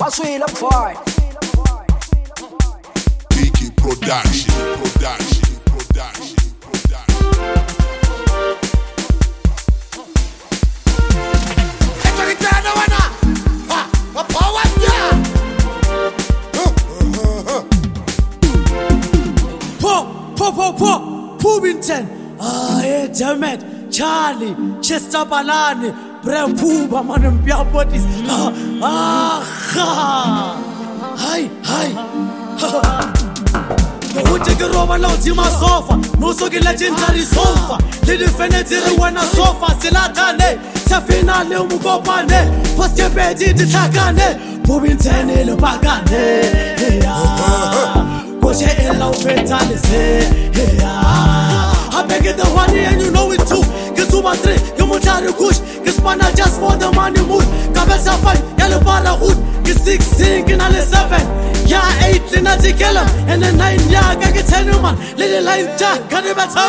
Baswela boy. Biggie production. Pubington, Jamet, Charlie, Chester Balani, Bre Puba, Madam Piapotis. Hi. Who take a Roman out in my sofa? No so get legendary sofa. Little Fenetiri when a sofa, Silatane, Tafina, Lumukopane, Post your bed in the Takane, Pubington, Lubagane. Goje ella ufetane se I beg it the one and you know it too. Get 2 by 3, you mutari kush. Get spana just for the money mood. Kabesa 5, yellow bala hood. Get 6, sing in alle 7. Yeah, 8, in a tikelum. And then 9, yeah, I get 10 man. Little line jack, can you better?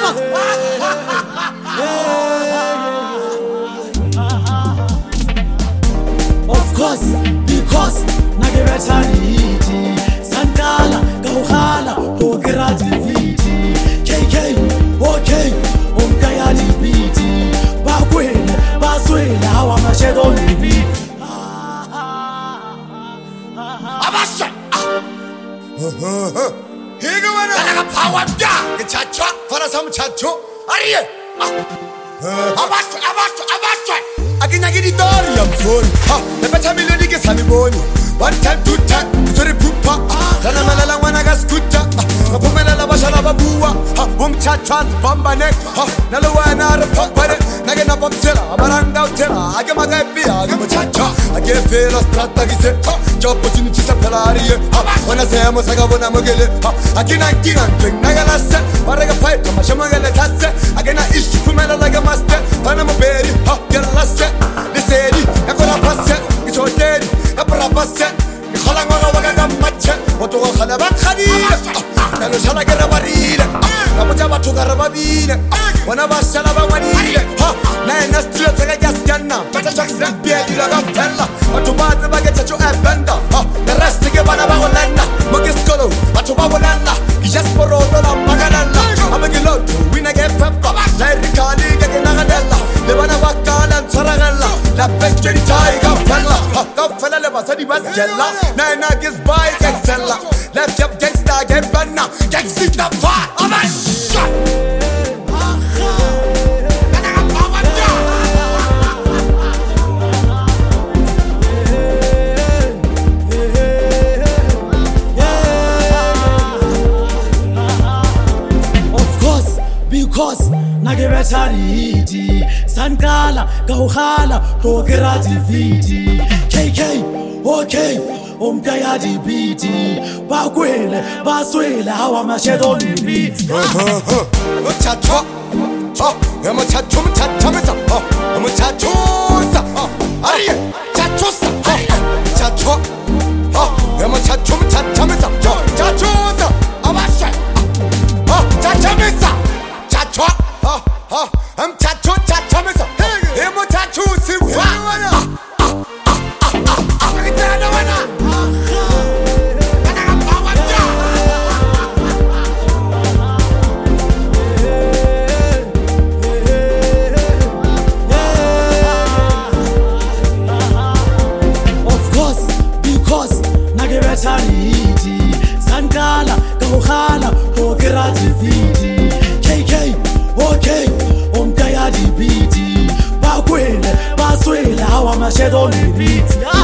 Of course, because Nagiretani Sandala, Gauhala, Grativity, KK, okay, Umkayadi Biti, Bakwin, Baswin, how am I shed on me? Abasha! Here go another power down, the chacha, for some chacho, are you? Abasha! I can get it all, I'm full. The better melody is honey bone. 1 time, 2 time, to the pupa. Ranamala when I got scooter. A Pumela Bashala Babua. Boom chachas, bamba neck. Nalawana, the pop by it. Nagana Bobzilla, Baranda Tella. I get my guy beer, I get my chacha. I get fail of Strata. Job opportunities of Pelari. When I say I'm a Sagavana Mogele, I cannot get on drink. Nagana set, but I got pipe to my Shamagala Tasset. I cannot issue Pumela like a master. Panama Berry, get a last set. They say, I got a pass set. It's all dead. Abrabaset, Holanga Macha, what to Hanabakhadi, and the Salagarabarina, Abajaba to Garababina, one of us Salabamani, Nine Street Gaskana, but a Jackson Pierre, you love Tella, but to buy the baggage at your Abanda, the rest to give Anabalanda, Mogiscolo, but to Babalanda, just for all Magananda, I'm a lot to win again Peppa, like Riccardi, Gaganadella, the Vanavaka and Saragella, La Pestry Tiger, Fella. Sadi was Jella, Nana gets by Jacksella. Left up gangsta, get banana, gangsta the far. Oh my shot! Of course, because Nagiretari, Sankala, Gauhala, Grativity, KK. Okay, Umkayadi Biti, Bakwele, Baswele, how am I shed on the beat? Chacho, I'm a chacho, I'm a chacho, Aria, chachosa, chacho, I'm a chacho, chacho, Abasha, chachamisa, chacho, I'm chacho, chachamisa, I'm a chacho, Siwana. Sankala, Gauhala, Grativity, KK, okay, Umkayadi Biti, Bakwele, Baswele, how am I shed on the beat?